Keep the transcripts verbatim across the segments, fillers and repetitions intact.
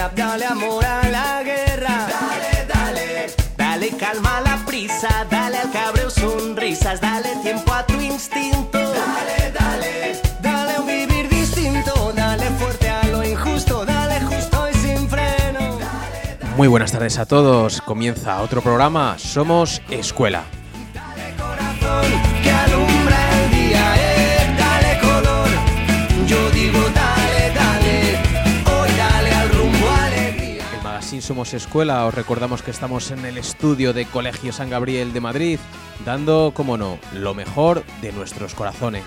rap, dale amor a la guerra. Dale, dale, dale calma a la prisa, dale al cabreo sonrisas, dale tiempo a tu instinto. Dale, dale, dale un vivir distinto, dale fuerte a lo injusto, dale justo y sin freno. Dale, dale. Muy buenas tardes a todos, comienza otro programa, Somos Escuela. Dale corazón que alumbra el día, eh, dale color, yo digo dale, dale, hoy dale al rumbo alegría. El magazine Somos Escuela, os recordamos que estamos en el estudio de Colegio San Gabriel de Madrid, dando, como no, lo mejor de nuestros corazones.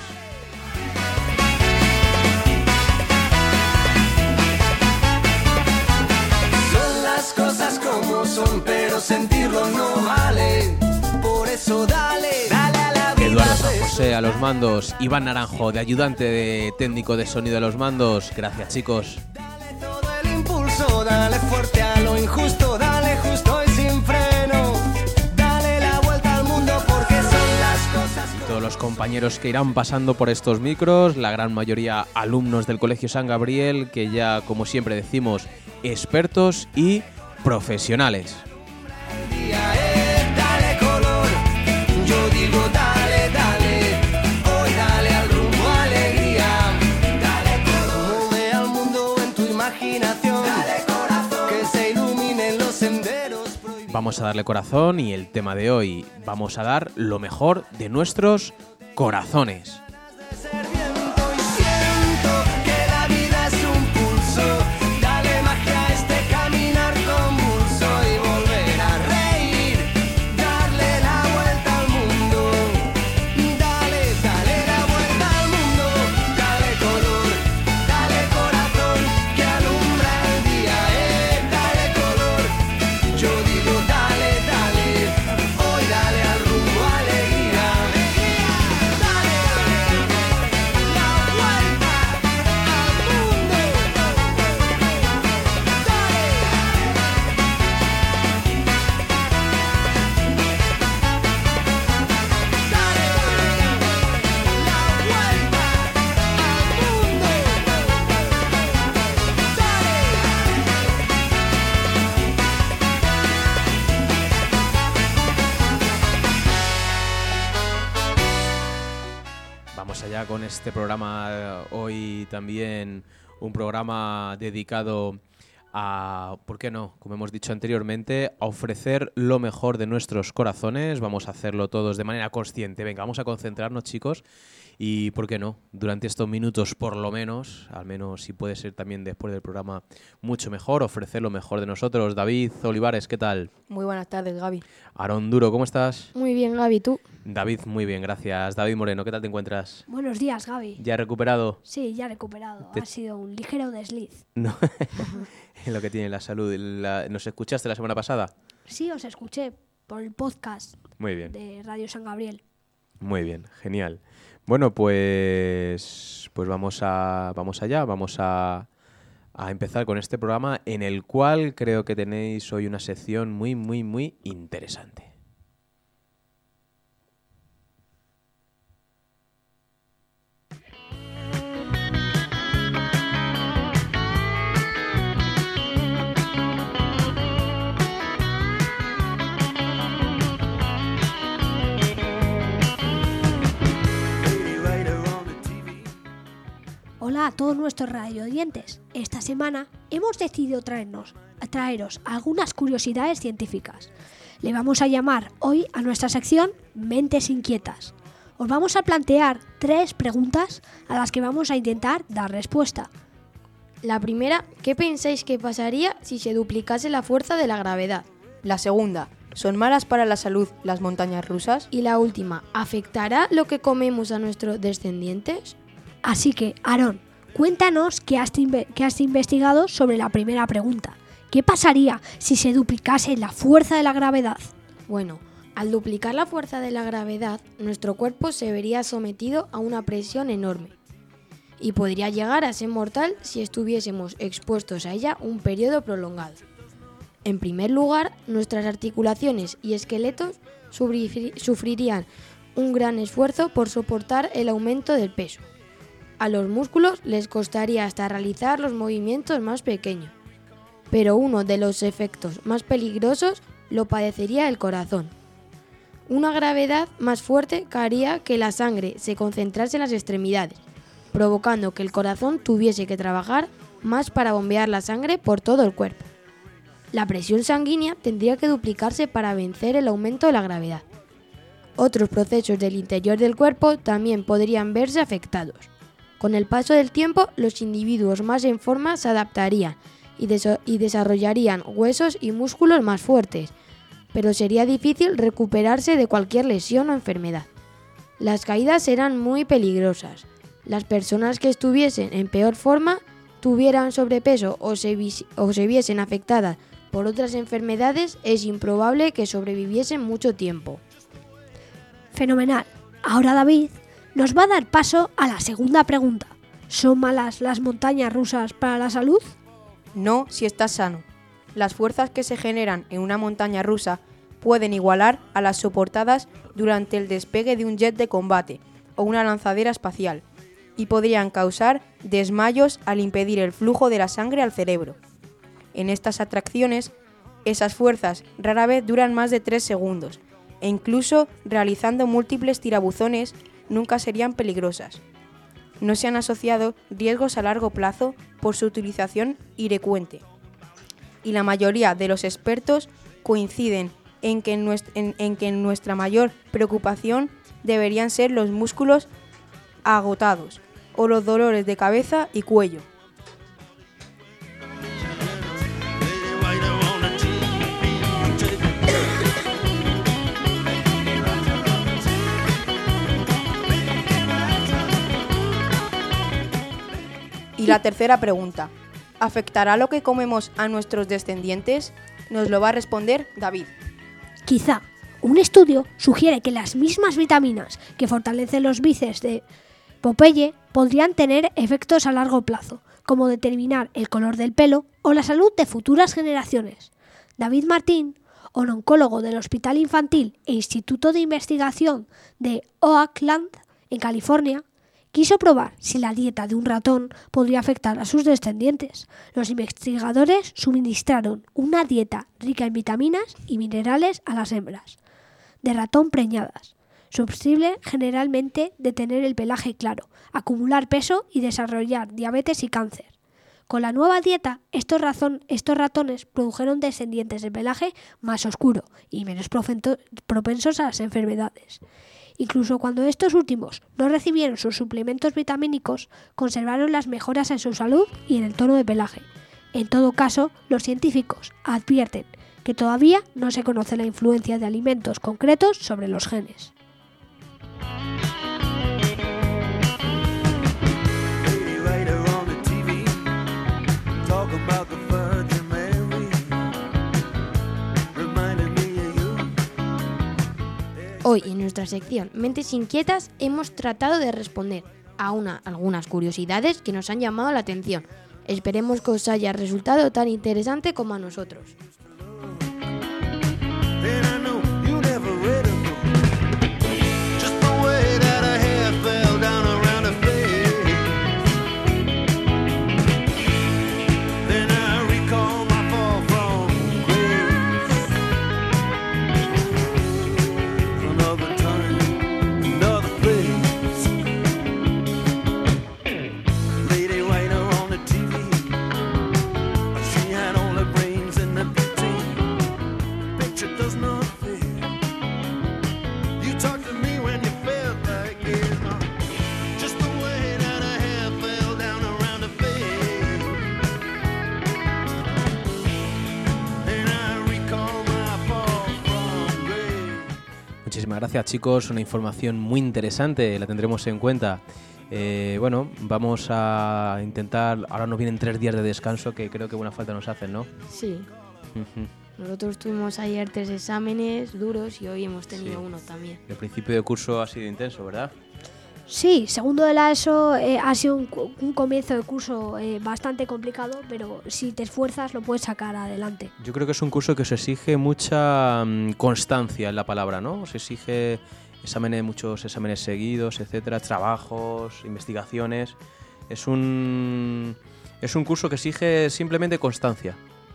Son las cosas como son, pero sentirlo no vale, por eso dale, dale a la vida. Eduardo San José a los mandos, Iván Naranjo de ayudante de técnico de sonido a los mandos. Gracias, chicos. Dale todo el impulso, dale fuerte a lo injusto, dale justo y sin freno, dale la vuelta al mundo porque son las cosas como Todos los compañeros que irán pasando por estos micros, la gran mayoría alumnos del Colegio San Gabriel, que ya, como siempre decimos, expertos y profesionales. el día, eh, dale color, yo digo dale, dale, hoy dale al rumbo alegría, dale color, mueve al mundo en tu imaginación, dale corazón, que se iluminen los senderos prohibidos. Vamos a darle corazón y el tema de hoy, vamos a dar lo mejor de nuestros corazones. De ser viento y siento que la vida es un pulso, dale magia a este caminar convulso y volver a reír, darle la vuelta al mundo, dale, dale la vuelta al mundo, dale color, dale corazón que alumbra el día, eh, dale color, yo digo dale, dale, hoy dale al rumbo alegría, dale la vuelta al mundo, Vamos allá con este programa, eh, hoy también un programa dedicado a, ¿por qué no?, como hemos dicho anteriormente, a ofrecer lo mejor de nuestros corazones. Vamos a hacerlo todos de manera consciente. Venga, vamos a concentrarnos, chicos, y, ¿por qué no?, durante estos minutos, por lo menos, al menos si puede ser también después del programa, mucho mejor, ofrecer lo mejor de nosotros. David Olivares, ¿qué tal? Muy buenas tardes, Gaby. Aarón Duro, ¿cómo estás? Muy bien, Gaby, ¿tú? David, muy bien, gracias. David Moreno, ¿qué tal te encuentras? Buenos días, Gaby. ¿Ya recuperado? Sí, ya recuperado. Te- Ha sido un ligero desliz. No, es lo que tiene la salud. La- ¿Nos escuchaste la semana pasada? Sí, os escuché por el podcast Muy bien, de Radio San Gabriel. muy bien, genial. Bueno, pues, pues vamos a, vamos allá, vamos a, a empezar con este programa en el cual creo que tenéis hoy una sección muy, muy, muy interesante. Hola a todos nuestros radioyentes. Esta semana hemos decidido traernos, traeros algunas curiosidades científicas. Le vamos a llamar hoy a nuestra sección Mentes Inquietas. Os vamos a plantear tres preguntas a las que vamos a intentar dar respuesta. La primera, ¿qué pensáis que pasaría si se duplicase la fuerza de la gravedad? La segunda, ¿son malas para la salud las montañas rusas? Y la última, ¿afectará lo que comemos a nuestros descendientes? Así que, Aarón, cuéntanos qué has, inve- qué has investigado sobre la primera pregunta. ¿Qué pasaría si se duplicase la fuerza de la gravedad? Bueno, al duplicar la fuerza de la gravedad, nuestro cuerpo se vería sometido a una presión enorme y podría llegar a ser mortal si estuviésemos expuestos a ella un periodo prolongado. En primer lugar, nuestras articulaciones y esqueletos sufri- sufrirían un gran esfuerzo por soportar el aumento del peso. A los músculos les costaría hasta realizar los movimientos más pequeños. pero uno de los efectos más peligrosos lo padecería el corazón. Una gravedad más fuerte haría que la sangre se concentrase en las extremidades, provocando que el corazón tuviese que trabajar más para bombear la sangre por todo el cuerpo. La presión sanguínea tendría que duplicarse para vencer el aumento de la gravedad. Otros procesos del interior del cuerpo también podrían verse afectados. Con el paso del tiempo, los individuos más en forma se adaptarían y, des- y desarrollarían huesos y músculos más fuertes, pero sería difícil recuperarse de cualquier lesión o enfermedad. Las caídas eran muy peligrosas. Las personas que estuviesen en peor forma, tuvieran sobrepeso o se, vis- o se viesen afectadas por otras enfermedades, es improbable que sobreviviesen mucho tiempo. Fenomenal. Ahora David nos va a dar paso a la segunda pregunta. ¿Son malas las montañas rusas para la salud? No, si estás sano. Las fuerzas que se generan en una montaña rusa pueden igualar a las soportadas durante el despegue de un jet de combate o una lanzadera espacial, y podrían causar desmayos al impedir el flujo de la sangre al cerebro. En estas atracciones, esas fuerzas rara vez duran más de tres segundos, e incluso realizando múltiples tirabuzones nunca serían peligrosas. No se han asociado riesgos a largo plazo por su utilización irrecuente, y la mayoría de los expertos coinciden en que, en, nuestra, en, en que nuestra mayor preocupación deberían ser los músculos agotados o los dolores de cabeza y cuello. Y la tercera pregunta, ¿afectará lo que comemos a nuestros descendientes? Nos lo va a responder David. Quizá. Un estudio sugiere que las mismas vitaminas que fortalecen los bíceps de Popeye podrían tener efectos a largo plazo, como determinar el color del pelo o la salud de futuras generaciones. David Martín, oncólogo del Hospital Infantil e Instituto de Investigación de Oakland, en California, quiso probar si la dieta de un ratón podría afectar a sus descendientes. Los investigadores suministraron una dieta rica en vitaminas y minerales a las hembras de ratón preñadas, susceptible generalmente de tener el pelaje claro, acumular peso y desarrollar diabetes y cáncer. Con la nueva dieta, estos, razón, estos ratones produjeron descendientes de pelaje más oscuro y menos propensos a las enfermedades. Incluso cuando estos últimos no recibieron sus suplementos vitamínicos, conservaron las mejoras en su salud y en el tono de pelaje. En todo caso, los científicos advierten que todavía no se conoce la influencia de alimentos concretos sobre los genes. Hoy en nuestra sección Mentes Inquietas hemos tratado de responder a una, algunas curiosidades que nos han llamado la atención. Esperemos que os haya resultado tan interesante como a nosotros. Muchísimas gracias, chicos, una información muy interesante, la tendremos en cuenta. Eh, bueno, vamos a intentar, ahora nos vienen tres días de descanso que creo que buena falta nos hacen, ¿no? Sí. Uh-huh. Nosotros tuvimos ayer tres exámenes duros y hoy hemos tenido Sí. uno también. El principio de curso ha sido intenso, ¿verdad? Sí, segundo de la ESO eh, ha sido un, un comienzo de curso eh, bastante complicado, pero si te esfuerzas lo puedes sacar adelante. Yo creo que es un curso que os exige mucha um, constancia en la palabra, ¿no? Os exige exámenes, muchos exámenes seguidos, etcétera, trabajos, investigaciones. Es un, es un curso que exige simplemente constancia.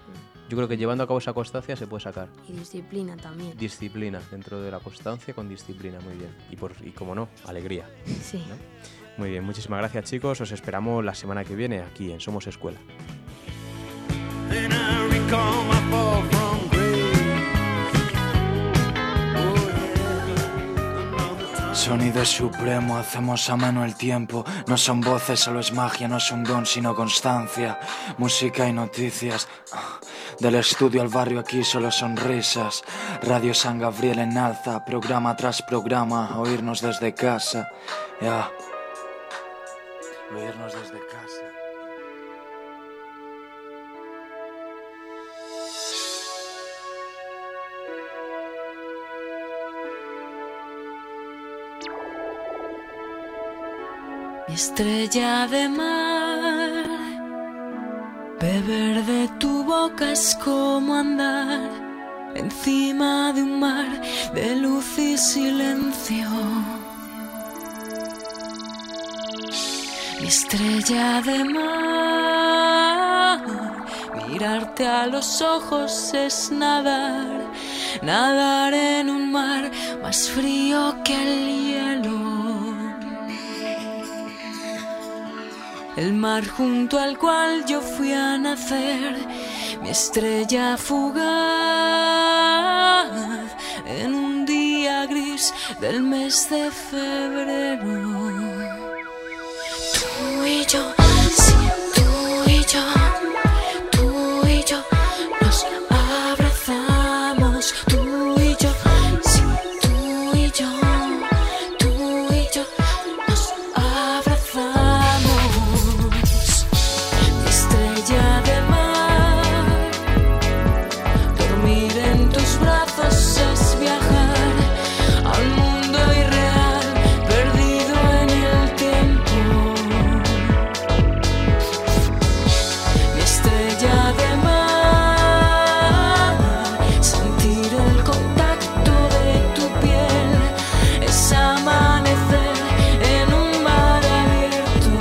Yo creo que llevando a cabo esa constancia se puede sacar. Y disciplina también. Disciplina, dentro de la constancia con disciplina, muy bien. Y, por, y como no, alegría. Sí. ¿No? Muy bien, muchísimas gracias chicos, os esperamos la semana que viene aquí en Somos Escuela. Then I recall my fall from grace. Oh yeah. Sonido supremo, hacemos ameno el tiempo. No son voces, solo es magia, no es un don, sino constancia. Música y noticias. Del estudio al barrio aquí solo son risas. Radio San Gabriel en alza, programa tras programa. Oírnos desde casa, ya. Yeah. Oírnos desde casa. Mi estrella de mar, beber de tu boca es como andar encima de un mar de luz y silencio. Mi estrella de mar, mirarte a los ojos es nadar, nadar en un mar más frío que el hielo. El mar junto al cual yo fui a nacer, mi estrella fugaz, en un día gris del mes de febrero. Tú y yo, sí, tú y yo, tú y yo nos abrazamos. Tú y yo, sí, tú y yo, tú y yo nos abrazamos. Mi estrella de mar, dormir en tus brazos es viajar a un mundo irreal, perdido en el tiempo. Mi estrella de mar, sentir el contacto de tu piel, es amanecer en un mar abierto.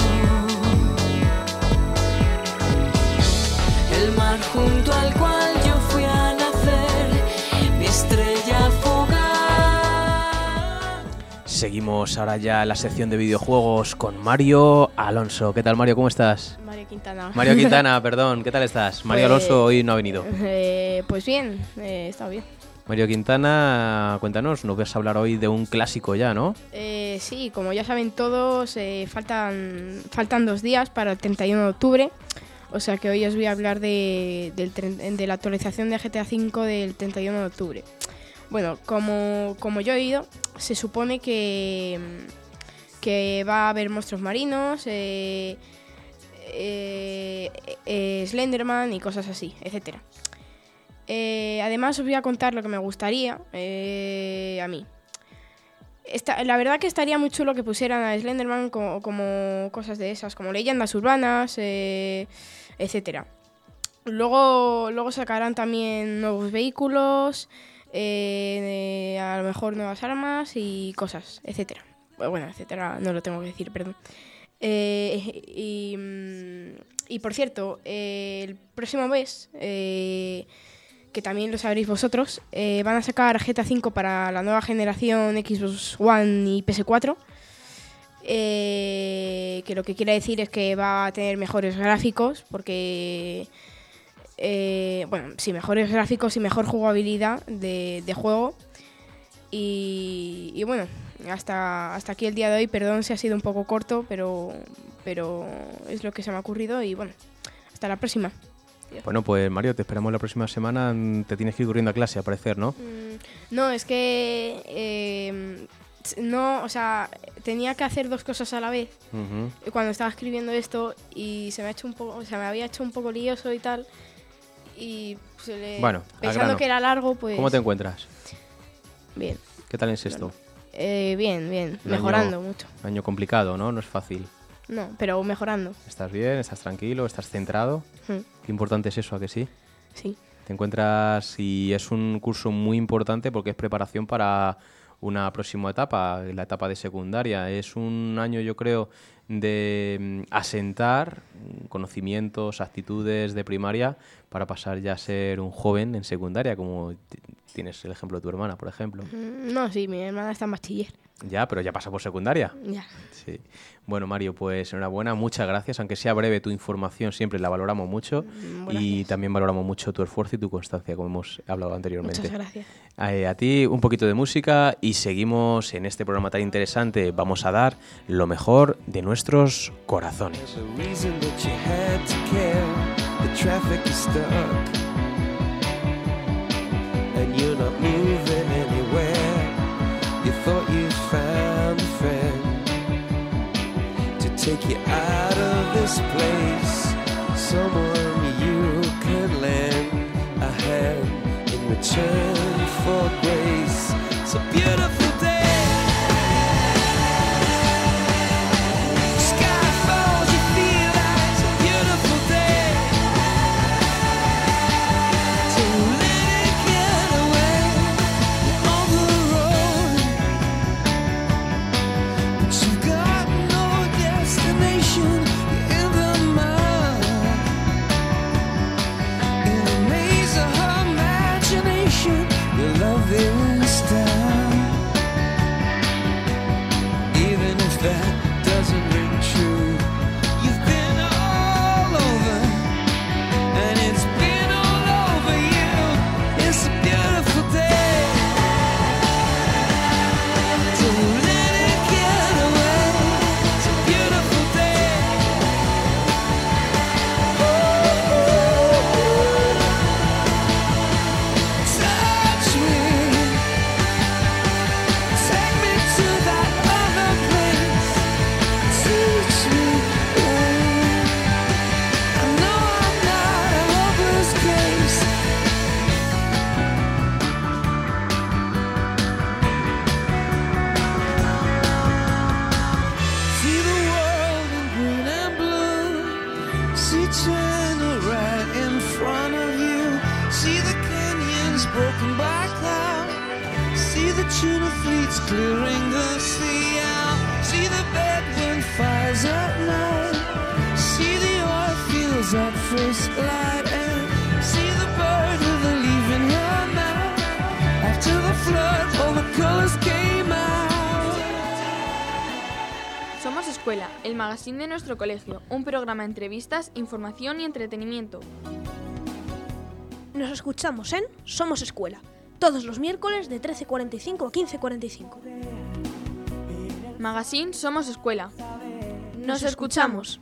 El mar junto al cual yo fui a nacer, mi estrella fugaz. Seguimos ahora ya en la sección de videojuegos con Mario Alonso. ¿Qué tal, Mario? ¿Cómo estás? Mario Quintana. Mario Quintana, perdón, ¿qué tal estás? Mario Pues- Alonso hoy no ha venido. Eh, pues bien, eh, está bien. Mario Quintana, cuéntanos, nos vas a hablar hoy de un clásico ya, ¿no? Eh, sí, como ya saben todos, eh, faltan, faltan dos días para el treinta y uno de octubre. O sea que hoy os voy a hablar de, del tren- de la actualización de G T A cinco del treinta y uno de octubre. Bueno, como, como yo he oído, se supone que, que va a haber monstruos marinos, eh, eh, eh, Slenderman y cosas así, etcétera. Eh, además os voy a contar lo que me gustaría eh, a mí. Esta- la verdad que estaría muy chulo que pusieran a Slenderman como, como cosas de esas, como leyendas urbanas, eh, etcétera. Luego, luego sacarán también nuevos vehículos, eh, eh, a lo mejor nuevas armas y cosas, etcétera. Bueno, etcétera, no lo tengo que decir, perdón. Eh, y, mm, y por cierto, eh, el próximo mes, eh, que también lo sabréis vosotros, eh, van a sacar G T A cinco para la nueva generación Xbox One y P S cuatro. Eh, que lo que quiere decir es que va a tener mejores gráficos, porque... eh, bueno, sí, mejores gráficos y mejor jugabilidad de, de juego. Y, y bueno, hasta, hasta aquí el día de hoy. Perdón si ha sido un poco corto, pero, pero es lo que se me ha ocurrido. Y bueno, hasta la próxima. Bueno, pues Mario, te esperamos la próxima semana. Te tienes que ir corriendo a clase, a parecer, ¿no? Mm, no, es que... eh, no, o sea, tenía que hacer dos cosas a la vez Ujú. cuando estaba escribiendo esto y se me ha hecho un poco, o sea, me había hecho un poco lioso y tal. Y pues, le- Bueno, al pensando grano. que era largo, pues... ¿Cómo te encuentras? Bien, ¿Qué tal en sexto? eh, bien, bien, Un mejorando año- mucho. Año complicado, ¿no? No es fácil. No, pero mejorando. ¿Estás bien? ¿Estás tranquilo? ¿Estás centrado? Mm, Qué importante es eso, ¿a que sí? sí. Te encuentras y es un curso muy importante porque es preparación para una próxima etapa, la etapa de secundaria. Es un año, yo creo, de mm, asentar conocimientos, actitudes de primaria para pasar ya a ser un joven en secundaria, como t- tienes el ejemplo de tu hermana, por ejemplo. Mm, No, sí, mi hermana está en bachiller. Ya, pero ya pasa por secundaria. Ya. Sí. Bueno, Mario, pues enhorabuena, muchas gracias. Aunque sea breve, tu información siempre la valoramos mucho Mm, y gracias. también valoramos mucho tu esfuerzo y tu constancia, como hemos hablado anteriormente. Muchas gracias. Eh, a ti un poquito de música y seguimos en este programa tan interesante. Vamos a dar lo mejor de nuestros corazones. There's a reason that you had to care. The traffic is stuck, and you're not moving anywhere. You thought you found a friend to take you out of this place. Someone you could lend a hand in return for grace. It's a beautiful day. Sky falls, you feel like it's a beautiful day. So let it get away. You're on the road, but you've got no destination. You're in the mud, in a maze of her imagination. Your love is down. Even if that doesn't ring true, you've been all over, and it's been all over you. It's a beautiful day. So let it get away. It's a beautiful day. Touch me, take me to that other place. Teach me, I know I'm not a hopeless case. See the world in green and blue. See China right in front of you. See the canyons broken by cloud. See the tuna fleets clearing the sea out. See the bedroom fires at night. See the oil fields at first light. And see the bird with a leaf in her mouth. After the flood, all the colors came out. Somos Escuela, el magazine de nuestro colegio, un programa de entrevistas, información y entretenimiento. Nos escuchamos en Somos Escuela, todos los miércoles de trece cuarenta y cinco a quince cuarenta y cinco. Magazine Somos Escuela. Nos escuchamos.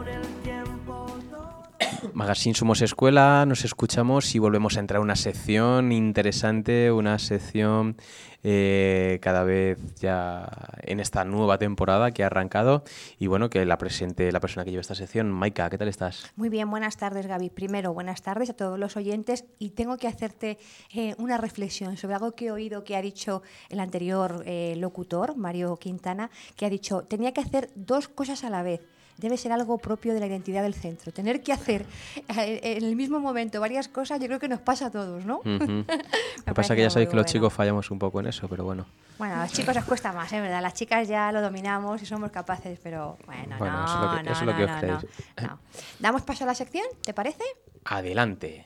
Magazine Somos Escuela, nos escuchamos y volvemos a entrar a una sección interesante, una sección eh, cada vez ya en esta nueva temporada que ha arrancado y bueno, que la presente la persona que lleva esta sección. Maika, ¿qué tal estás? Muy bien, buenas tardes, Gaby. Primero, buenas tardes a todos los oyentes y tengo que hacerte eh, una reflexión sobre algo que he oído que ha dicho el anterior eh, locutor, Mario Quintana, que ha dicho, tenía que hacer dos cosas a la vez. Debe ser algo propio de la identidad del centro. Tener que hacer eh, en el mismo momento varias cosas, yo creo que nos pasa a todos, ¿no? Uh-huh. Lo que Me pasa es que parece ya sabéis muy que los bueno. chicos fallamos un poco en eso, pero bueno. Bueno, a los chicos os cuesta más, ¿eh? ¿Verdad? Las chicas ya lo dominamos y somos capaces, pero bueno, Bueno, no, eso es lo que- no, eso es lo no, que os no, creéis. no, no. ¿Damos paso a la sección? ¿Te parece? Adelante.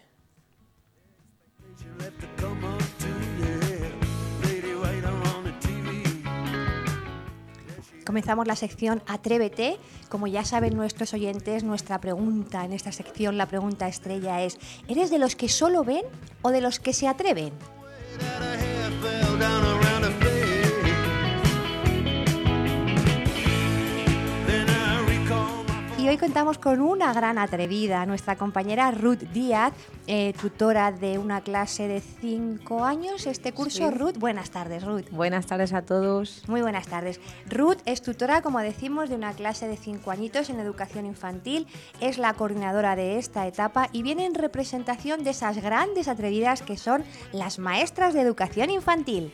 Comenzamos la sección Atrévete. Como ya saben nuestros oyentes, nuestra pregunta en esta sección, la pregunta estrella es: ¿eres de los que solo ven o de los que se atreven? Y hoy contamos con una gran atrevida, nuestra compañera Ruth Díaz, eh, tutora de una clase de cinco años, este curso. Sí. Ruth, buenas tardes, Ruth. Buenas tardes a todos. Muy buenas tardes. Ruth es tutora, como decimos, de una clase de cinco añitos en educación infantil, es la coordinadora de esta etapa y viene en representación de esas grandes atrevidas que son las maestras de educación infantil.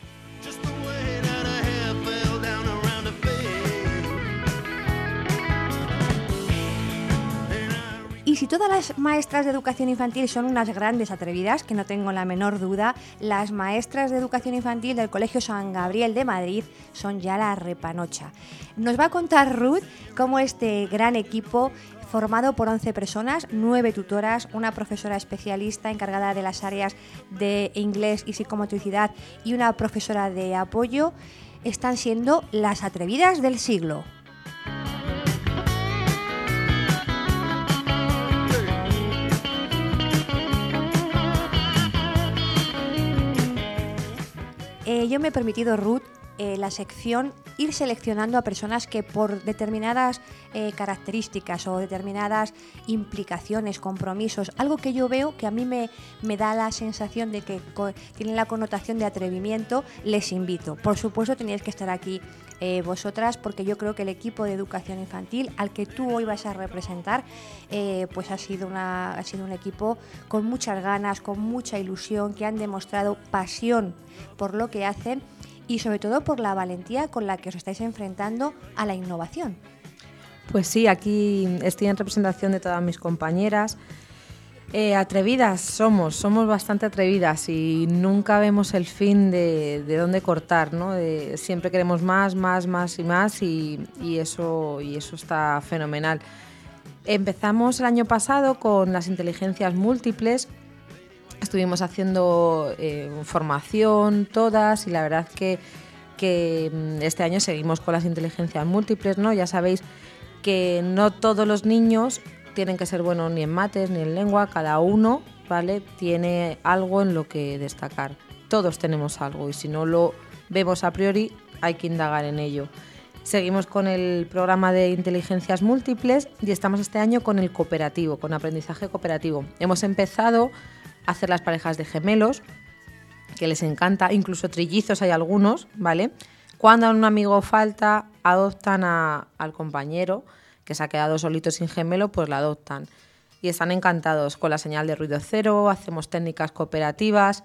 Y si todas las maestras de educación infantil son unas grandes atrevidas, que no tengo la menor duda, las maestras de educación infantil del Colegio San Gabriel de Madrid son ya la repanocha. Nos va a contar Ruth cómo este gran equipo, formado por once personas, nueve tutoras, una profesora especialista encargada de las áreas de inglés y psicomotricidad y una profesora de apoyo, están siendo las atrevidas del siglo. Eh, yo me he permitido, Ruth, eh, la sección ir seleccionando a personas que por determinadas eh, características o determinadas implicaciones, compromisos, algo que yo veo que a mí me, me da la sensación de que co- tienen la connotación de atrevimiento, les invito. Por supuesto teníais que estar aquí eh, vosotras, porque yo creo que el equipo de educación infantil al que tú hoy vas a representar eh, pues ha sido, una, ha sido un equipo con muchas ganas, con mucha ilusión, que han demostrado pasión por lo que hacen y sobre todo por la valentía con la que os estáis enfrentando a la innovación. Pues sí, aquí estoy en representación de todas mis compañeras. Eh, atrevidas somos, somos bastante atrevidas y nunca vemos el fin de, de dónde cortar, ¿no? De, siempre queremos más, más, más y más y, y, eso, y eso está fenomenal. Empezamos el año pasado con las inteligencias múltiples. Estuvimos haciendo eh, formación todas y la verdad que, que este año seguimos con las inteligencias múltiples, ¿no? Ya sabéis que no todos los niños tienen que ser buenos ni en mates ni en lengua, cada uno, ¿vale?, tiene algo en lo que destacar. Todos tenemos algo y si no lo vemos a priori hay que indagar en ello. Seguimos con el programa de inteligencias múltiples y estamos este año con el cooperativo, con aprendizaje cooperativo. Hemos empezado hacer las parejas de gemelos, que les encanta, incluso trillizos hay algunos, ¿vale? Cuando un amigo falta, adoptan a, al compañero que se ha quedado solito sin gemelo, pues la adoptan. Y están encantados con la señal de ruido cero, hacemos técnicas cooperativas,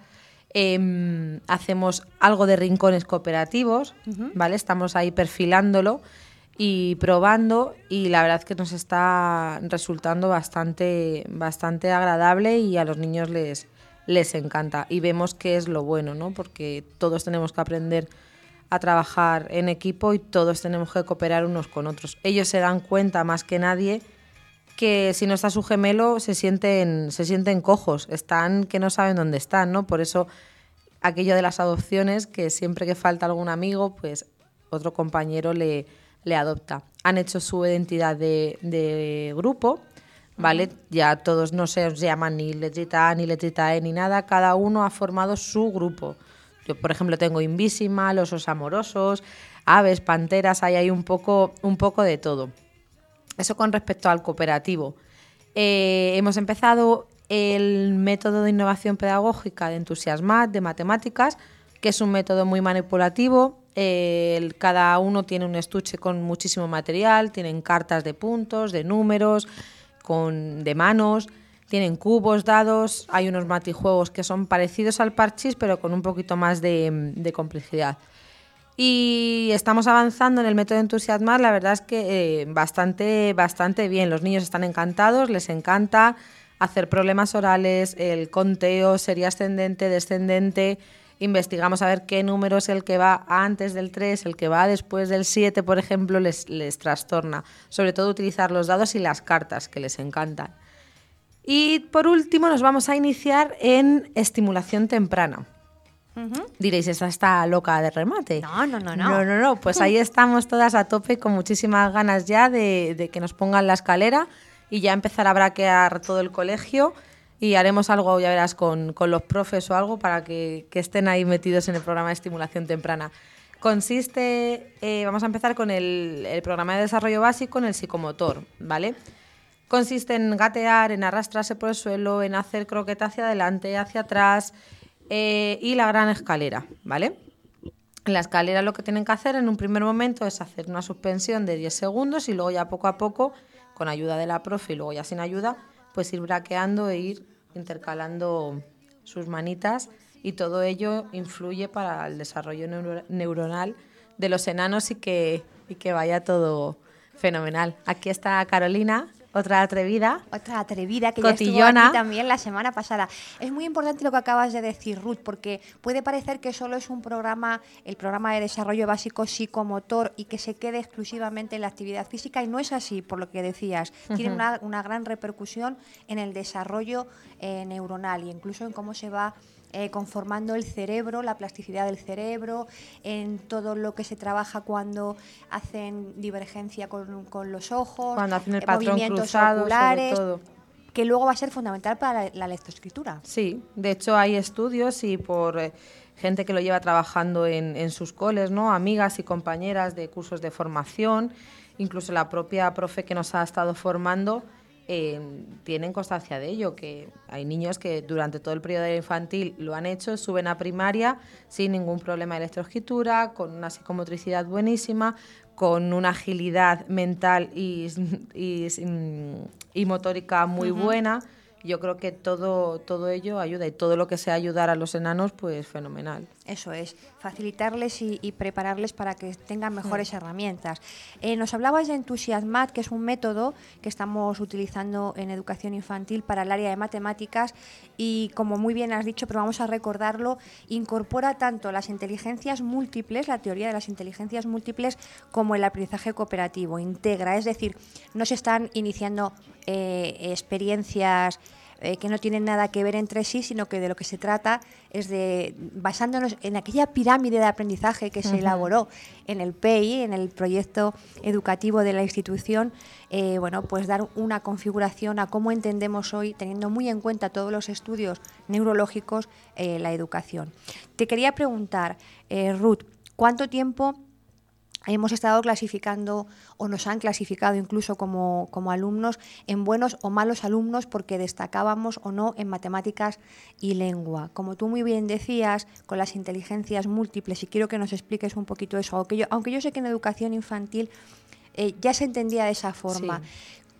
eh, hacemos algo de rincones cooperativos, uh-huh. ¿vale? Estamos ahí perfilándolo y probando y la verdad es que nos está resultando bastante, bastante agradable y a los niños les, les encanta y vemos que es lo bueno, ¿no? Porque todos tenemos que aprender a trabajar en equipo y todos tenemos que cooperar unos con otros. Ellos se dan cuenta más que nadie que si no está su gemelo se sienten, se sienten cojos, están que no saben dónde están, ¿no? Por eso aquello de las adopciones, que siempre que falta algún amigo, pues otro compañero le le adopta. Han hecho su identidad de, de grupo, ¿vale? Uh-huh. Ya todos no se llaman ni letrita A, ni letrita E, ni nada. Cada uno ha formado su grupo. Yo, por ejemplo, tengo Invisimal, osos amorosos, aves, panteras, hay ahí un poco, un poco de todo. Eso con respecto al cooperativo. Eh, hemos empezado el método de innovación pedagógica de Entusiasmat, de matemáticas, que es un método muy manipulativo. Eh, el, cada uno tiene un estuche con muchísimo material, tienen cartas de puntos, de números, con, de manos, tienen cubos, dados, hay unos matijuegos que son parecidos al parchís pero con un poquito más de, de complejidad. Y estamos avanzando en el método Entusiasmat, la verdad es que eh, bastante, bastante bien, los niños están encantados, les encanta hacer problemas orales, el conteo, serie ascendente, descendente. Investigamos a ver qué número es el que va antes del tres, el que va después del siete, por ejemplo, les, les trastorna. Sobre todo utilizar los dados y las cartas, que les encantan. Y por último nos vamos a iniciar en estimulación temprana. Uh-huh. Diréis, ¿esta está loca de remate? No, no, no, no. No, no, no. Pues ahí estamos todas a tope con muchísimas ganas ya de, de que nos pongan la escalera y ya empezar a braquear todo el colegio. Y haremos algo, ya verás, con, con los profes o algo para que, que estén ahí metidos en el programa de estimulación temprana. Consiste, eh, vamos a empezar con el, el programa de desarrollo básico en el psicomotor, ¿vale? Consiste en gatear, en arrastrarse por el suelo, en hacer croqueta hacia adelante, hacia atrás eh, y la gran escalera, ¿vale? En la escalera lo que tienen que hacer en un primer momento es hacer una suspensión de diez segundos y luego ya poco a poco, con ayuda de la profe y luego ya sin ayuda, pues ir braqueando e ir intercalando sus manitas y todo ello influye para el desarrollo neuro- neuronal de los enanos y que, y que vaya todo fenomenal. Aquí está Carolina, otra atrevida. Otra atrevida que Cotillona. ya estuvo aquí también la semana pasada. Es muy importante lo que acabas de decir, Ruth, porque puede parecer que solo es un programa, el programa de desarrollo básico psicomotor y que se quede exclusivamente en la actividad física, y no es así, por lo que decías. Uh-huh. Tiene una, una gran repercusión en el desarrollo eh, neuronal e incluso en cómo se va Eh, conformando el cerebro, la plasticidad del cerebro, en todo lo que se trabaja cuando hacen divergencia con, con los ojos, cuando hacen el eh, patrón movimientos cruzado, oculares, sobre todo. Que luego va a ser fundamental para la, la lectoescritura. Sí, de hecho hay estudios y por eh, gente que lo lleva trabajando en, en sus coles, ¿no? Amigas y compañeras de cursos de formación, incluso la propia profe que nos ha estado formando, Eh, tienen constancia de ello, que hay niños que durante todo el periodo infantil lo han hecho, suben a primaria sin ningún problema de lectoescritura, con una psicomotricidad buenísima, con una agilidad mental y, y, y motórica muy uh-huh. buena. Yo creo que todo, todo ello ayuda, y todo lo que sea ayudar a los enanos, pues fenomenal. Eso es, facilitarles y, y prepararles para que tengan mejores sí. herramientas. Eh, nos hablabas de Entusiasmat, que es un método que estamos utilizando en educación infantil para el área de matemáticas y, como muy bien has dicho, pero vamos a recordarlo, incorpora tanto las inteligencias múltiples, la teoría de las inteligencias múltiples, como el aprendizaje cooperativo. Integra, es decir, no se están iniciando eh, experiencias Eh, que no tienen nada que ver entre sí, sino que de lo que se trata es de, basándonos en aquella pirámide de aprendizaje que uh-huh. se elaboró en el P E I, en el proyecto educativo de la institución, eh, bueno, pues dar una configuración a cómo entendemos hoy, teniendo muy en cuenta todos los estudios neurológicos, eh, la educación. Te quería preguntar, eh, Ruth, ¿cuánto tiempo hemos estado clasificando o nos han clasificado incluso como, como alumnos en buenos o malos alumnos porque destacábamos o no en matemáticas y lengua? Como tú muy bien decías, con las inteligencias múltiples, y quiero que nos expliques un poquito eso, aunque yo, aunque yo sé que en educación infantil eh, ya se entendía de esa forma. Sí.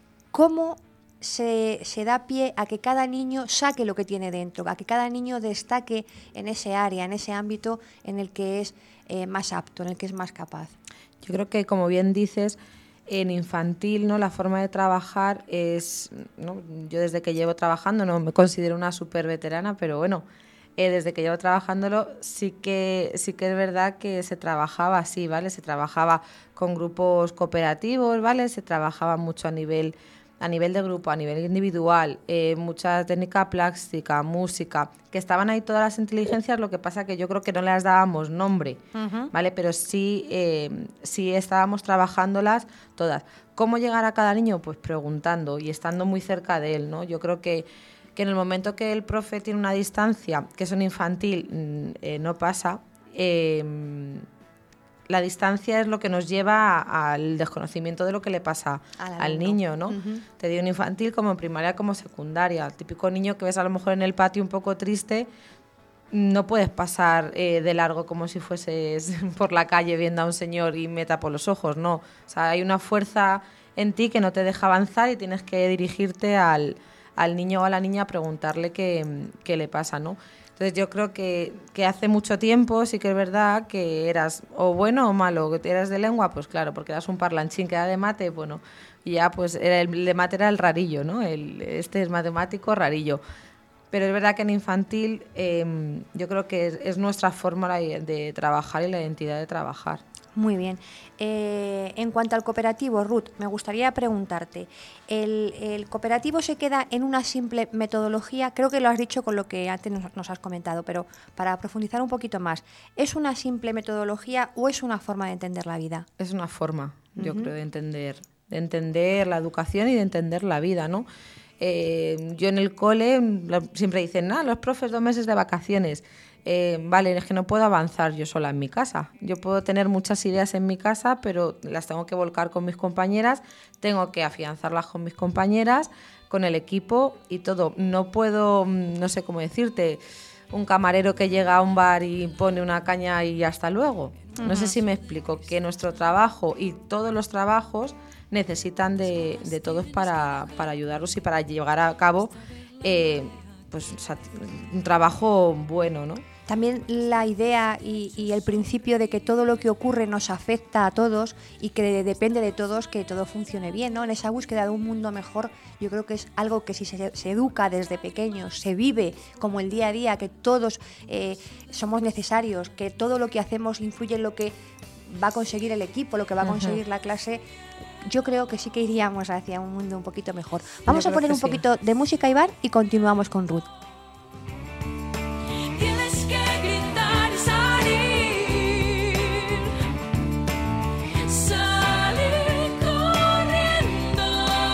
¿Cómo se, se da pie a que cada niño saque lo que tiene dentro, a que cada niño destaque en ese área, en ese ámbito en el que es eh, más apto, en el que es más capaz? Yo creo que, como bien dices, en infantil, ¿no?, la forma de trabajar es, ¿no? Yo desde que llevo trabajando, no me considero una súper veterana, pero bueno, eh, desde que llevo trabajándolo sí que, sí que es verdad que se trabajaba así, ¿vale? Se trabajaba con grupos cooperativos, ¿vale? Se trabajaba mucho a nivel, a nivel de grupo, a nivel individual, eh, mucha técnica plástica, música, que estaban ahí todas las inteligencias, lo que pasa que yo creo que no les dábamos nombre, uh-huh. ¿vale? Pero sí, eh, sí estábamos trabajándolas todas. ¿Cómo llegar a cada niño? Pues preguntando y estando muy cerca de él, ¿no? Yo creo que, que en el momento que el profe tiene una distancia, que eso en infantil eh, no pasa, eh, la distancia es lo que nos lleva al desconocimiento de lo que le pasa al, al niño, ¿no? Uh-huh. Te digo en infantil como en primaria como secundaria. El típico niño que ves a lo mejor en el patio un poco triste, no puedes pasar eh, de largo como si fueses por la calle viendo a un señor y me tapo los ojos, no. O sea, hay una fuerza en ti que no te deja avanzar y tienes que dirigirte al, al niño o a la niña a preguntarle qué, qué le pasa, ¿no? Entonces yo creo que, que hace mucho tiempo sí que es verdad que eras o bueno o malo, que eras de lengua, pues claro, porque eras un parlanchín, que era de mate, bueno, y ya pues era el de mate era el rarillo, ¿no? El, este es matemático rarillo. Pero es verdad que en infantil eh, yo creo que es, es nuestra forma de, de trabajar y la identidad de trabajar. Muy bien. Eh, en cuanto al cooperativo, Ruth, me gustaría preguntarte, ¿el, ¿el cooperativo se queda en una simple metodología? Creo que lo has dicho con lo que antes nos, nos has comentado, pero para profundizar un poquito más, ¿es una simple metodología o es una forma de entender la vida? Es una forma, yo uh-huh. creo, de entender, de entender la educación y de entender la vida, ¿no? Eh, yo en el cole siempre dicen, ah, los profes dos meses de vacaciones. Eh, vale, es que no puedo avanzar yo sola en mi casa. Yo puedo tener muchas ideas en mi casa, pero las tengo que volcar con mis compañeras, tengo que afianzarlas con mis compañeras, con el equipo y todo. No puedo, no sé cómo decirte, un camarero que llega a un bar y pone una caña y hasta luego. Uh-huh. No sé si me explico, que nuestro trabajo y todos los trabajos necesitan de, de todos para, para ayudarlos y para llevar a cabo eh, pues, un trabajo bueno, ¿no? también la idea y, y el principio de que todo lo que ocurre nos afecta a todos y que depende de todos que todo funcione bien, ¿no? En esa búsqueda de un mundo mejor, yo creo que es algo que si se, se educa desde pequeños, se vive como el día a día, que todos eh, somos necesarios, que todo lo que hacemos influye en lo que va a conseguir el equipo, lo que va a conseguir uh-huh. la clase. Yo creo que sí que iríamos hacia un mundo un poquito mejor. Vamos a poner un sí. poquito de música, Iván, y continuamos con Ruth. Tienes que gritar y salir, salir corriendo.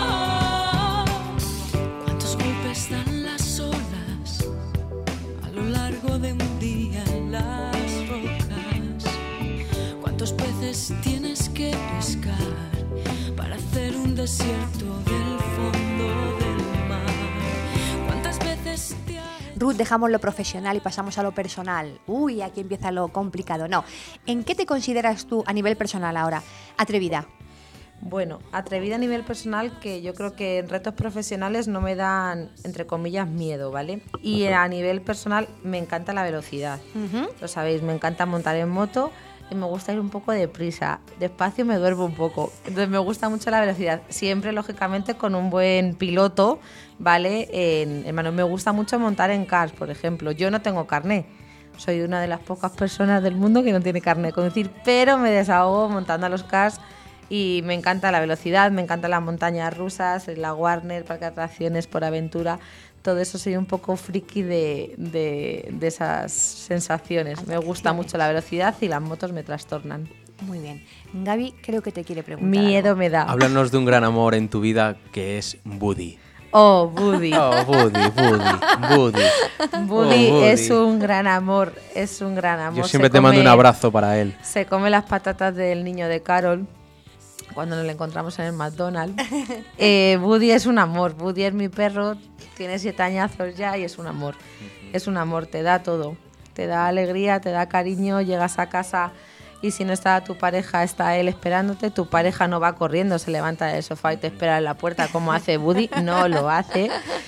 ¿Cuántos golpes dan las olas a lo largo de un día en las rocas? ¿Cuántos peces tienes que pescar para hacer un desierto del fondo del mar? ¿Cuántas veces te ha... Ruth, dejamos lo profesional y pasamos a lo personal. Uy, aquí empieza lo complicado. No, ¿en qué te consideras tú a nivel personal ahora? Atrevida. Bueno, atrevida a nivel personal, que yo creo que en retos profesionales no me dan, entre comillas, miedo, ¿vale? Y a nivel personal me encanta la velocidad. Uh-huh. Lo sabéis, me encanta montar en moto y me gusta ir un poco deprisa. Despacio me duermo un poco. Entonces me gusta mucho la velocidad. Siempre, lógicamente, con un buen piloto, ¿vale? En, en mano. Me gusta mucho montar en cars, por ejemplo. Yo no tengo carné. Soy una de las pocas personas del mundo que no tiene carné de conducir, pero me desahogo montando a los cars y me encanta la velocidad, me encantan las montañas rusas, la Warner, parque de atracciones, por aventura. Todo eso, soy un poco friki de, de, de esas sensaciones. Me gusta mucho la velocidad y las motos me trastornan. Muy bien. Gaby, creo que te quiere preguntar Miedo algo. me da. Háblanos de un gran amor en tu vida que es Woody. Oh, Woody. Oh, Woody, Woody, Woody. Woody Oh, Woody. es un gran amor, es un gran amor. Yo siempre Se te come, mando un abrazo para él. Se come las patatas del niño de Carol cuando nos lo encontramos en el McDonald's. eh, Woody es un amor, Woody es mi perro, tiene siete añazos ya y es un amor. Uh-huh. Es un amor, te da todo, te da alegría, te da cariño, llegas a casa y si no está tu pareja, está él esperándote, tu pareja no va corriendo, se levanta del sofá y te espera en la puerta como hace Woody, no lo hace.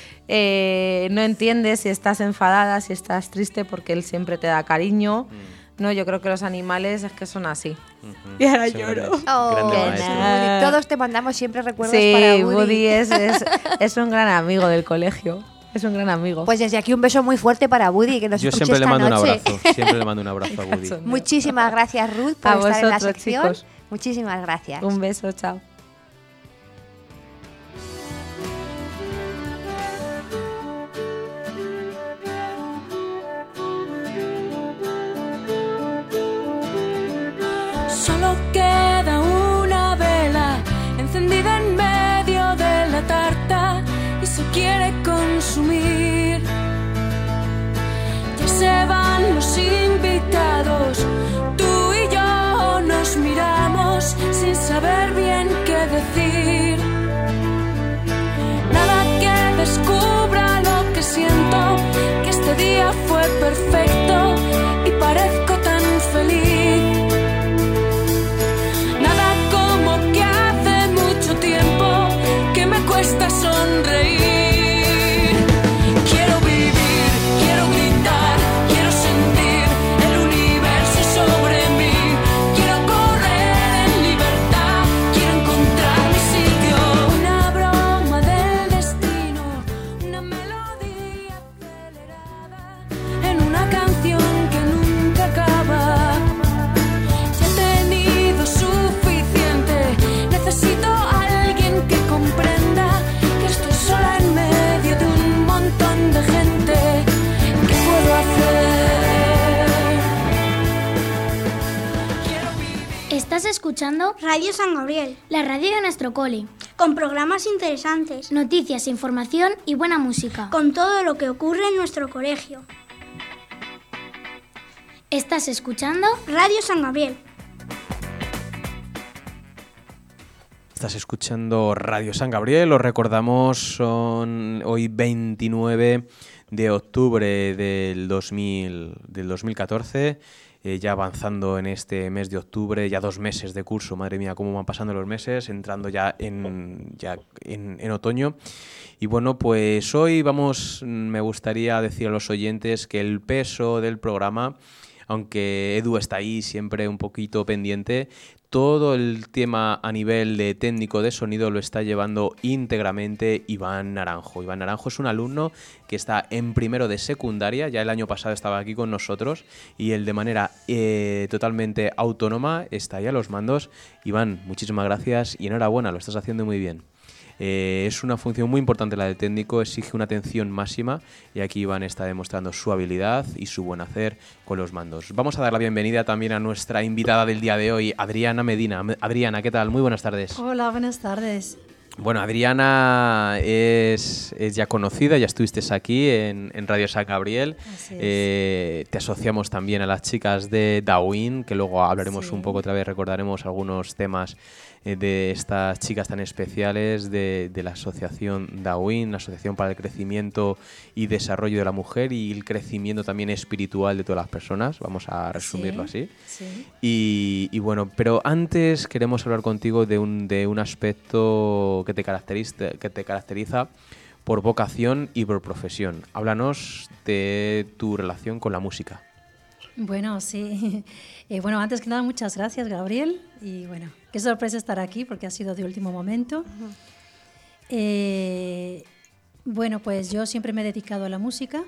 Eh, no entiendes si estás enfadada, si estás triste, porque él siempre te da cariño. Mm. No, yo creo que los animales es que son así. Uh-huh. Y ahora lloro. Oh, Woody. Todos te mandamos siempre recuerdos sí, para Woody. Woody es, es, es un gran amigo del colegio. Es un gran amigo. Pues desde aquí un beso muy fuerte para Woody, que nos Yo escuche siempre le esta mando noche. un abrazo. Siempre le mando un abrazo a Woody. Muchísimas gracias, Ruth, por a estar vosotros, en la sección. Chicos. Muchísimas gracias. Un beso, chao. Solo queda una vela encendida en medio de la tarta y se quiere consumir. Ya se van los invitados, tú y yo nos miramos sin saber bien qué decir. Nada que descubra lo que siento, que este día fue perfecto y parezco tan feliz. Cuesta sonreír. Quiero vivir, quiero gritar, quiero sentir el universo sobre mí. Quiero correr en libertad, quiero encontrar mi sitio. Una broma del destino, una melodía acelerada en una canción que nunca acaba. Ya he tenido suficiente, necesito alguien que comprenda sola en medio de un montón de gente. ¿Qué puedo hacer? Estás escuchando Radio San Gabriel, la radio de nuestro cole, con programas interesantes, noticias, información y buena música, con todo lo que ocurre en nuestro colegio. Estás escuchando Radio San Gabriel. Estás escuchando Radio San Gabriel, os recordamos, son hoy veintinueve de octubre del, dos mil, del dos mil catorce eh, ya avanzando en este mes de octubre, ya dos meses de curso, madre mía, cómo van pasando los meses, entrando ya en, ya en, en otoño. Y bueno, pues hoy vamos, me gustaría decir a los oyentes que el peso del programa, aunque Edu está ahí siempre un poquito pendiente, todo el tema a nivel de técnico de sonido lo está llevando íntegramente Iván Naranjo. Iván Naranjo es un alumno que está en primero de secundaria, ya el año pasado estaba aquí con nosotros y él de manera eh, totalmente autónoma está ahí a los mandos. Iván, muchísimas gracias y enhorabuena, lo estás haciendo muy bien. Eh, es una función muy importante la del técnico, exige una atención máxima y aquí Iván está demostrando su habilidad y su buen hacer con los mandos. Vamos a dar la bienvenida también a nuestra invitada del día de hoy, Adriana Medina. Adriana, ¿qué tal? Muy buenas tardes. Hola, buenas tardes. Bueno, Adriana es, es ya conocida, ya estuviste aquí en, en Radio San Gabriel. Así es. Eh, te asociamos también a las chicas de Dawin, que luego hablaremos Sí. un poco otra vez, recordaremos algunos temas eh, de estas chicas tan especiales de, de la asociación Dawin, la Asociación para el Crecimiento y Desarrollo de la Mujer y el crecimiento también espiritual de todas las personas, vamos a resumirlo Sí, así. sí. Y, y bueno, pero antes queremos hablar contigo de un, de un aspecto que te caracteriza, que te caracteriza por vocación y por profesión. Háblanos de tu relación con la música. Bueno, sí. Eh, bueno, antes que nada, muchas gracias, Gabriel. Y bueno, qué sorpresa estar aquí porque ha sido de último momento. Eh, bueno, pues yo siempre me he dedicado a la música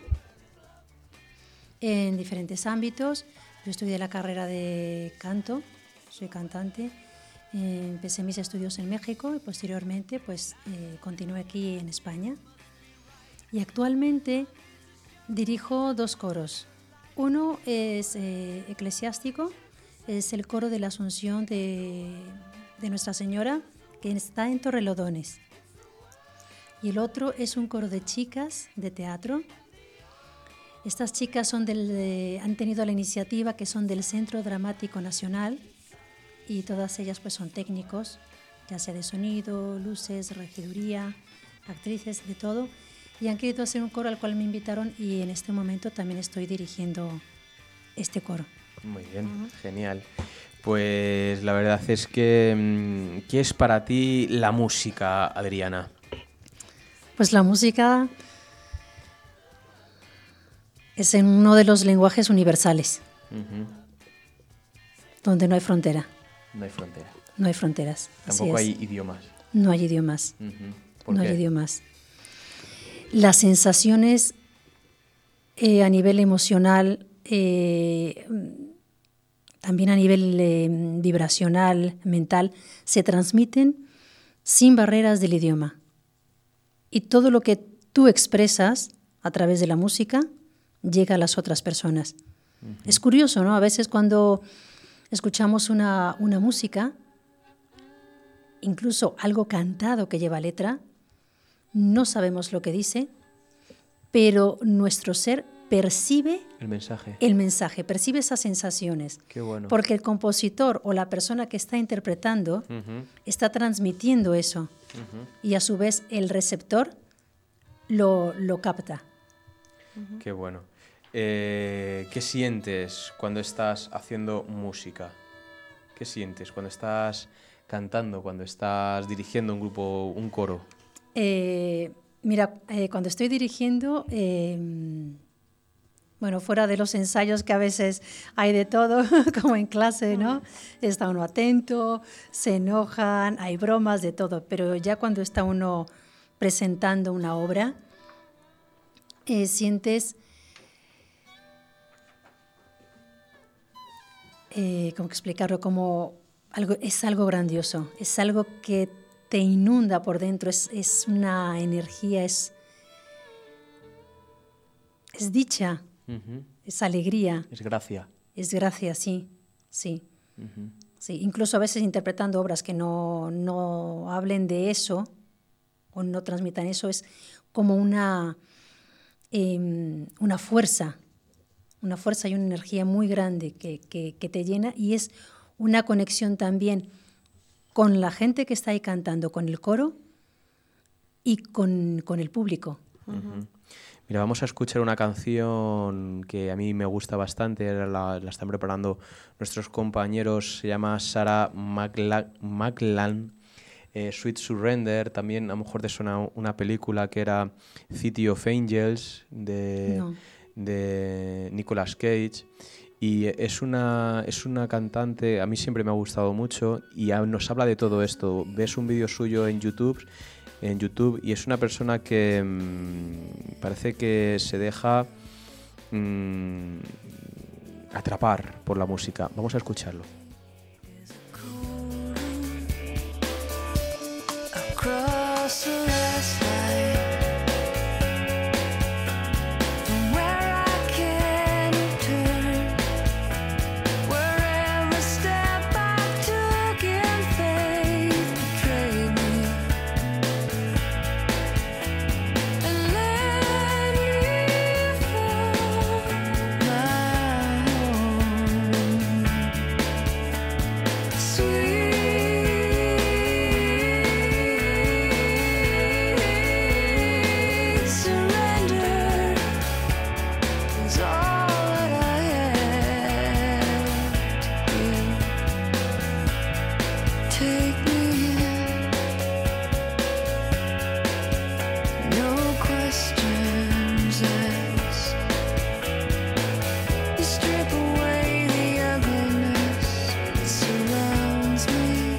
en diferentes ámbitos. Yo estudié la carrera de canto, soy cantante. Eh, empecé mis estudios en México y posteriormente pues eh, continué aquí en España. Y actualmente dirijo dos coros. Uno es eh, eclesiástico, es el coro de la Asunción de, de Nuestra Señora, que está en Torrelodones. Y el otro es un coro de chicas de teatro. Estas chicas son del, de, han tenido la iniciativa, que son del Centro Dramático Nacional, y todas ellas pues son técnicos, ya sea de sonido, luces, regiduría, actrices, de todo. Y han querido hacer un coro al cual me invitaron y en este momento también estoy dirigiendo este coro. Muy bien, uh-huh. Genial. Pues la verdad es que, ¿qué es para ti la música, Adriana? Pues la música es en uno de los lenguajes universales, uh-huh. donde no hay frontera. No hay frontera. No hay fronteras. Tampoco hay idiomas. No hay idiomas. Uh-huh. ¿Por no qué? hay idiomas. Las sensaciones eh, a nivel emocional, eh, también a nivel eh, vibracional, mental, se transmiten sin barreras del idioma. Y todo lo que tú expresas a través de la música llega a las otras personas. Uh-huh. Es curioso, ¿no? A veces cuando escuchamos una, una música, incluso algo cantado que lleva letra, no sabemos lo que dice, pero nuestro ser percibe el mensaje, el mensaje, percibe esas sensaciones. Qué bueno. Porque el compositor o la persona que está interpretando uh-huh. está transmitiendo eso. Uh-huh. Y a su vez el receptor lo, lo capta. Uh-huh. Qué bueno. Eh, ¿Qué sientes cuando estás haciendo música? ¿Qué sientes cuando estás cantando, cuando estás dirigiendo un grupo, un coro? Eh, mira, eh, cuando estoy dirigiendo, eh, bueno, fuera de los ensayos que a veces hay de todo, como en clase, ¿no? Está uno atento, se enojan, hay bromas, de todo, pero ya cuando está uno presentando una obra, eh, sientes, eh, ¿cómo explicarlo? Como algo, es algo grandioso, es algo que te inunda por dentro, es, es una energía, es, es dicha, uh-huh. es alegría. Es gracia. Es gracia, sí, sí. Uh-huh. sí. Incluso a veces interpretando obras que no, no hablen de eso o no transmitan eso, es como una, eh, una fuerza, una fuerza y una energía muy grande que, que, que te llena y es una conexión también con la gente que está ahí cantando, con el coro y con, con el público. Uh-huh. Mira, vamos a escuchar una canción que a mí me gusta bastante, la, la están preparando nuestros compañeros, se llama Sarah McLachlan, eh, Sweet Surrender. También a lo mejor te suena una película que era City of Angels de, No. de Nicolas Cage. Y es una, es una cantante, a mí siempre me ha gustado mucho y a, nos habla de todo esto. Ves un vídeo suyo en YouTube, en YouTube y es una persona que mmm, parece que se deja mmm, atrapar por la música. Vamos a escucharlo. Across the last night, from where I can turn, where every step I took in faith betrayed me and led me from my home. Sweet surrender is all that I have to give. Take me in, no questions asked. You strip away the ugliness that surrounds me.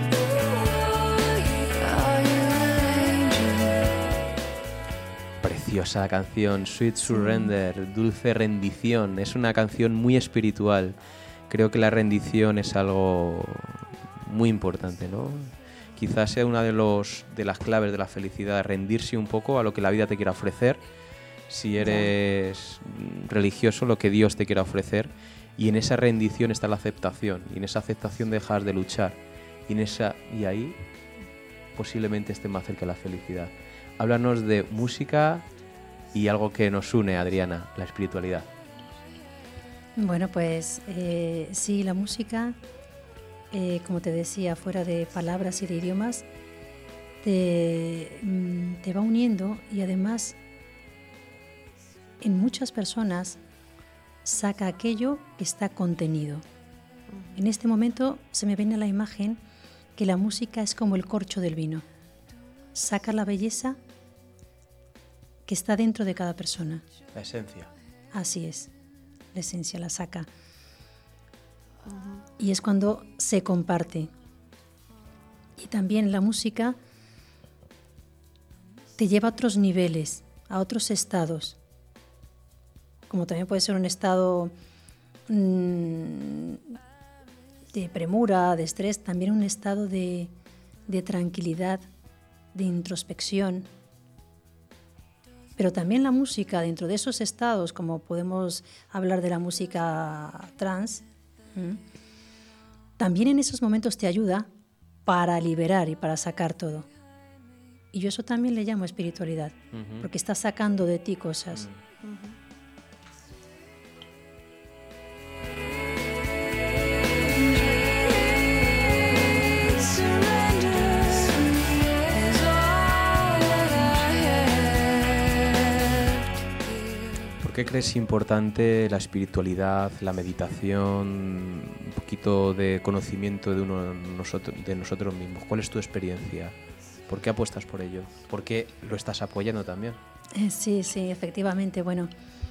Are you an angel? Preciosa canción, Sweet Surrender, Dulce Rendición. Es una canción muy espiritual. Creo que la rendición es algo muy importante, ¿no? Quizás sea una de, los, de las claves de la felicidad, rendirse un poco a lo que la vida te quiera ofrecer. Si eres religioso, lo que Dios te quiera ofrecer. Y en esa rendición está la aceptación. Y en esa aceptación dejas de luchar. Y, en esa, y ahí posiblemente esté más cerca de la felicidad. Háblanos de música y algo que nos une, Adriana, la espiritualidad. Bueno, pues eh, sí, la música, eh, como te decía, fuera de palabras y de idiomas, te, mm, te va uniendo y además en muchas personas saca aquello que está contenido. En este momento se me viene a la imagen que la música es como el corcho del vino. Saca la belleza que está dentro de cada persona. La esencia. Así es, la esencia la saca. Y es cuando se comparte. Y también la música te lleva a otros niveles, a otros estados. Como también puede ser un estado mmm, de premura, de estrés, también un estado de, de tranquilidad, de introspección. Pero también la música, dentro de esos estados, como podemos hablar de la música trance, ¿m? también en esos momentos te ayuda para liberar y para sacar todo. Y yo eso también le llamo espiritualidad, uh-huh. porque estás sacando de ti cosas. Uh-huh. ¿Por qué crees importante la espiritualidad, la meditación, un poquito de conocimiento de, uno, nosotros, de nosotros mismos? ¿Cuál es tu experiencia? ¿Por qué apuestas por ello? ¿Por qué lo estás apoyando también? Eh, sí, sí, efectivamente. Bueno,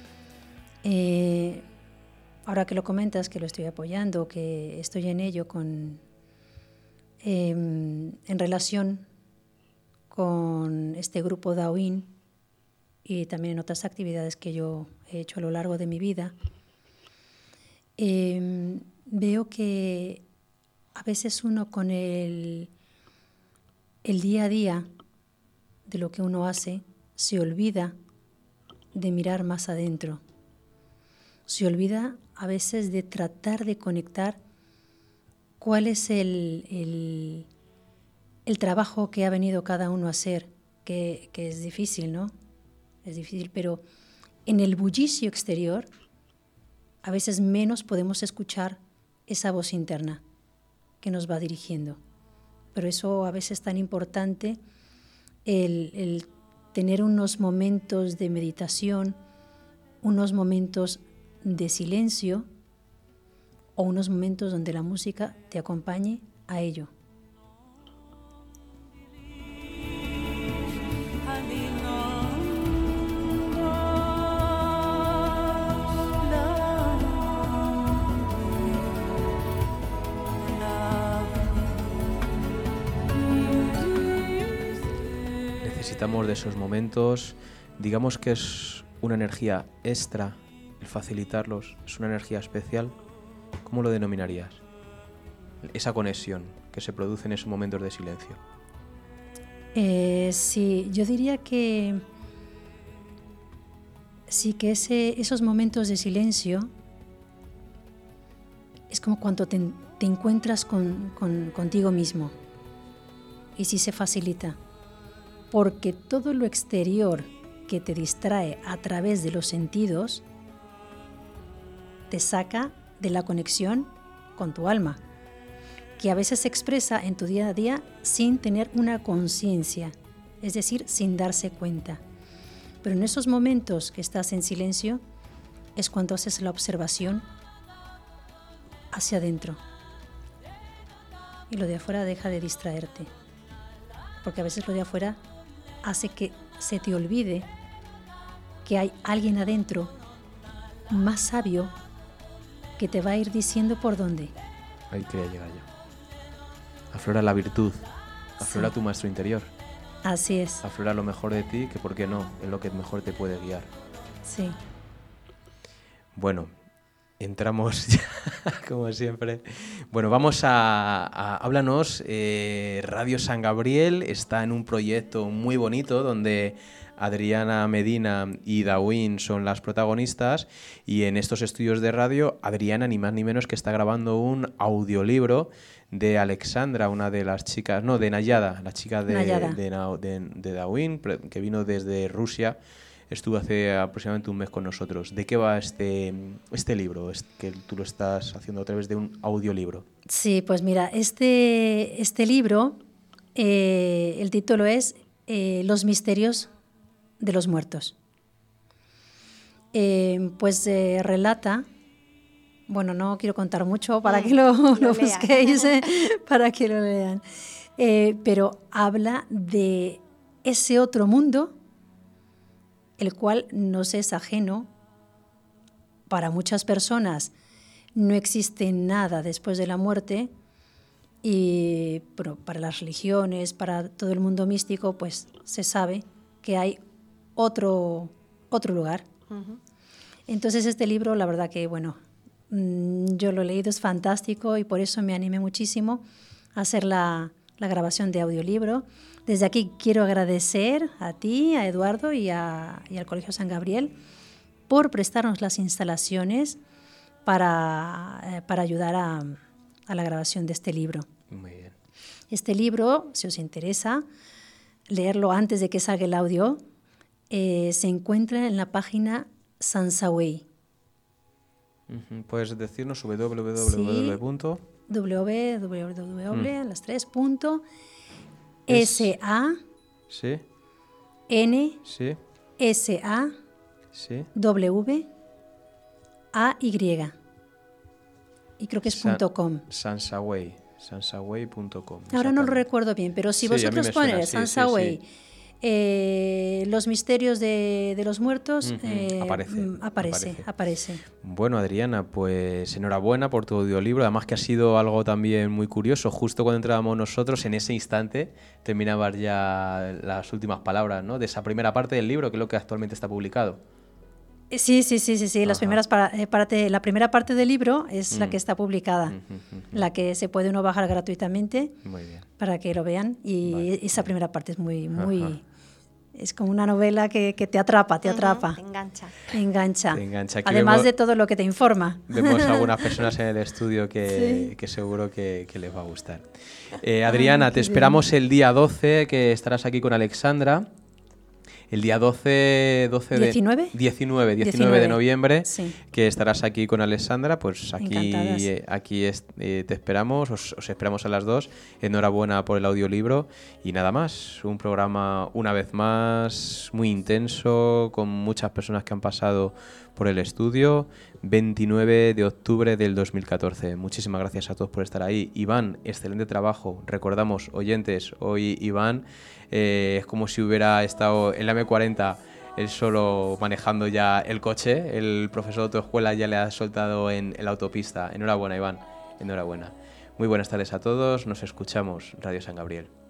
eh, ahora que lo comentas, que lo estoy apoyando, que estoy en ello con, eh, en relación con este grupo Daoín, y también en otras actividades que yo he hecho a lo largo de mi vida, eh, veo que a veces uno con el, el día a día de lo que uno hace se olvida de mirar más adentro, se olvida a veces de tratar de conectar cuál es el, el, el trabajo que ha venido cada uno a hacer, que, que es difícil, ¿no? Es difícil, pero en el bullicio exterior a veces menos podemos escuchar esa voz interna que nos va dirigiendo. Pero eso a veces es tan importante el, el tener unos momentos de meditación, unos momentos de silencio o unos momentos donde la música te acompañe a ello. Necesitamos de esos momentos, digamos que es una energía extra el facilitarlos, es una energía especial. ¿Cómo lo denominarías? Esa conexión que se produce en esos momentos de silencio. Eh, sí, yo diría que sí que ese, esos momentos de silencio es como cuando te, te encuentras con, con, contigo mismo, y sí se facilita, porque todo lo exterior que te distrae a través de los sentidos te saca de la conexión con tu alma, que a veces se expresa en tu día a día sin tener una conciencia, es decir, sin darse cuenta. Pero en esos momentos que estás en silencio es cuando haces la observación hacia adentro y lo de afuera deja de distraerte, porque a veces lo de afuera hace que se te olvide que hay alguien adentro más sabio que te va a ir diciendo por dónde. Ahí quería llegar yo. Aflora la virtud, aflora sí. Tu maestro interior. Así es. Aflora lo mejor de ti, que por qué no, es lo que mejor te puede guiar. Sí. Bueno, entramos ya, como siempre. Bueno, vamos a... a háblanos, eh, Radio San Gabriel está en un proyecto muy bonito donde Adriana Medina y Dawin son las protagonistas, y en estos estudios de radio Adriana ni más ni menos que está grabando un audiolibro de Alexandra, una de las chicas, no, de Nayada, la chica de, de, de, de, de Dawin, que vino desde Rusia, estuvo hace aproximadamente un mes con nosotros. ¿De qué va este, este libro, es que tú lo estás haciendo a través de un audiolibro? Sí, pues mira, este, este libro, eh, el título es eh, Los misterios de los muertos. Eh, pues eh, relata, bueno, no quiero contar mucho para mm, que lo, lo, lo busquéis, eh, para que lo lean, eh, pero habla de ese otro mundo, el cual nos es ajeno. Para muchas personas no existe nada después de la muerte, y bueno, para las religiones, para todo el mundo místico, pues se sabe que hay otro, otro lugar. Uh-huh. Entonces este libro, la verdad que, bueno, yo lo he leído, es fantástico, y por eso me animé muchísimo a hacer la, la grabación de audiolibro. Desde aquí quiero agradecer a ti, a Eduardo y, a, y al Colegio San Gabriel por prestarnos las instalaciones para, eh, para ayudar a, a la grabación de este libro. Muy bien. Este libro, si os interesa leerlo antes de que salga el audio, eh, se encuentra en la página Sansaway. Uh-huh. ¿Puedes decirnos www punto? Sí, www, mm. las tres, punto, S A sí. N sí. S A sí. W A Y. Y creo que es San, punto .com. Sansaway, sansaway punto com. Ahora no lo recuerdo bien, pero si sí, vosotros ponéis sí, Sansaway, sí, sí. Eh, los misterios de, de los muertos, uh-huh. eh, aparece, aparece, aparece, aparece. Bueno, Adriana, pues enhorabuena por tu audiolibro, además que ha sido algo también muy curioso. Justo cuando entrábamos nosotros, en ese instante, terminabas ya las últimas palabras, ¿no?, de esa primera parte del libro, que es lo que actualmente está publicado. Sí, sí, sí, sí, sí. Las primeras para, eh, parte, la primera parte del libro es mm. la que está publicada, uh-huh, uh-huh. la que se puede uno bajar gratuitamente. Muy bien. Para que lo vean, y vale. esa primera parte es muy, muy, uh-huh. es como una novela que, que te atrapa, te atrapa. Uh-huh, te engancha. Te engancha. Te engancha. Aquí Además vemos, de todo lo que te informa. Vemos algunas personas en el estudio que, sí. que seguro que, que les va a gustar. Eh, Adriana, Ay, te esperamos bien. El día doce, que estarás aquí con Alexandra. el día doce, doce de ¿diecinueve? diecinueve, diecinueve de noviembre, sí. que estarás aquí con Alexandra, pues aquí, Encantadas. eh, aquí es- eh, te esperamos, os, os esperamos a las dos. Enhorabuena por el audiolibro y nada más, un programa una vez más muy intenso, con muchas personas que han pasado por el estudio. veintinueve de octubre del dos mil catorce. Muchísimas gracias a todos por estar ahí. Iván, excelente trabajo. Recordamos, oyentes, hoy Iván eh, es como si hubiera estado en la eme cuarenta él solo manejando ya el coche. El profesor de tu escuela ya le ha soltado en, en la autopista. Enhorabuena, Iván. Enhorabuena. Muy buenas tardes a todos. Nos escuchamos. Radio San Gabriel.